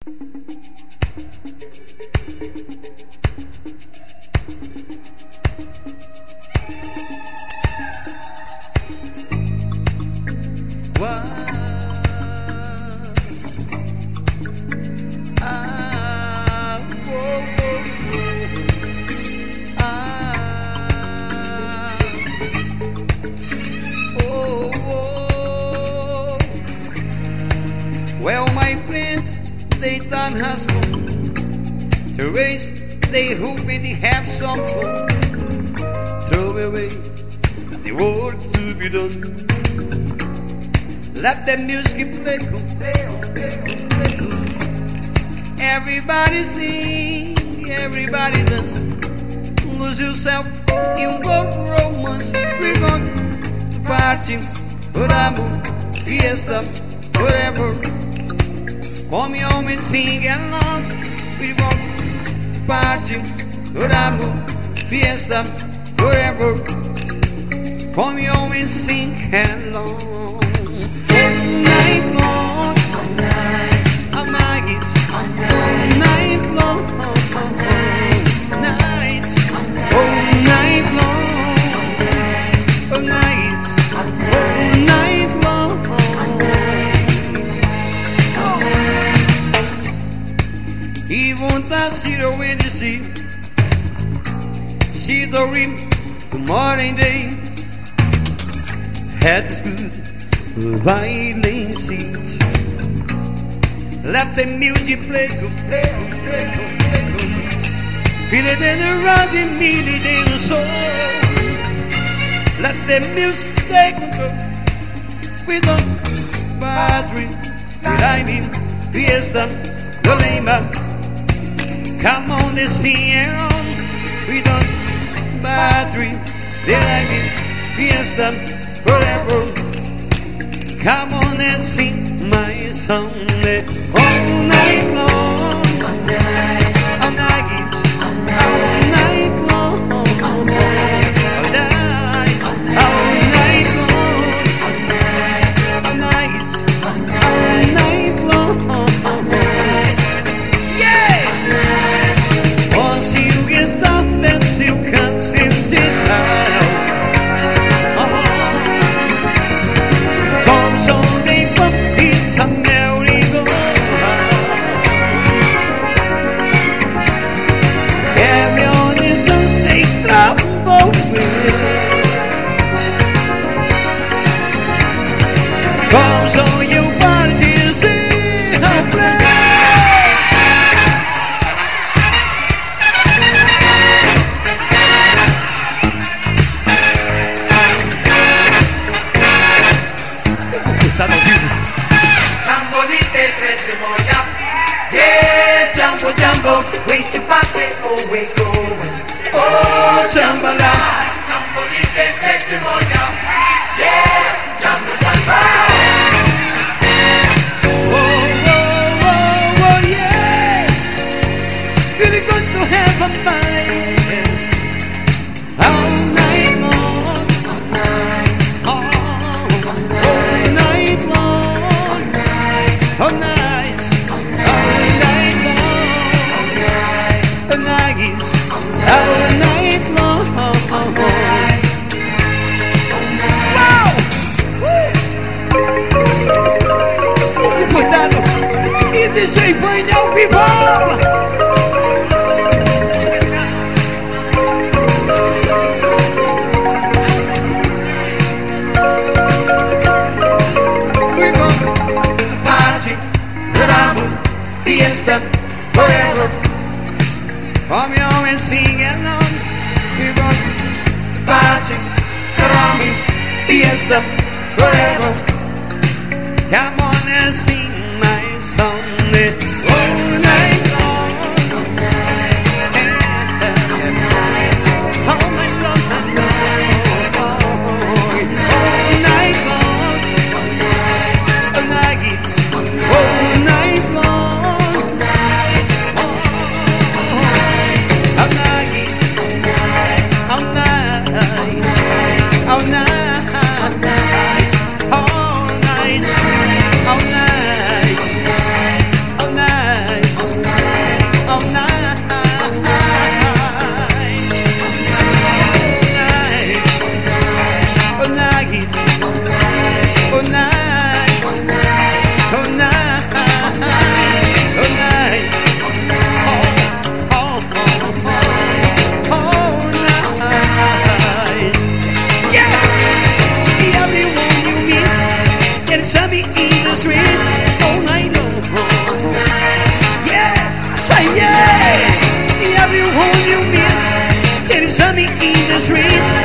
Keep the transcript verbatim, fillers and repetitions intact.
Well, my friends, the time has come to raise the hope and have some fun. Throw away the work to be done. Let the music play, play, play, play. Everybody sing, everybody dance. Lose yourself in love, romance. We're going to party, but I'm fiesta, forever. Come home and sing along. We want party, Ramo, fiesta, forever. Come home and sing along. All night long, all night, all night, all night long, all night, night, all night long, all night, all night long. Even the zero when you see, see the rim, the morning day. Head is good, violin seats. Let the music play, go play, go play, go play, go. Feel it in the rocking, feel it in the soul. Let the music play, go go. We don't battery, I mean, fiesta, the lima. Come on, this thing on. We don't battery, the lima, fiesta, forever. Come on and sing my song all night long, all night, all night, all night long, all night, all night, all night long, all night, all night long, all night, yeah. Once you get started, you can't seem to tell. Come so you want to see her play. Sambolite sette moja, yeah, jumbo jumbo, wait to party, oh we going, oh jambala. Sambolite sette moja, yeah, jumbo jumbo. Oh, oh, oh, oh, yes. Really good to have a balance all night long, all night, oh, all night long, all night, all night, all night long, all night, all night, all night long, all night. Cuidado, e D J Vânia ao vivo. We're gonna party, Ramo, fiesta, forever. Come on and sing along. We're gonna party, Ramo, fiesta, forever. Come on and sing my song all night long, all night, all night, all night long, all night, all night long, all night, all night, all night long, all night, all night, all night, all night, all night. All night, all night, all night, coming in the streets.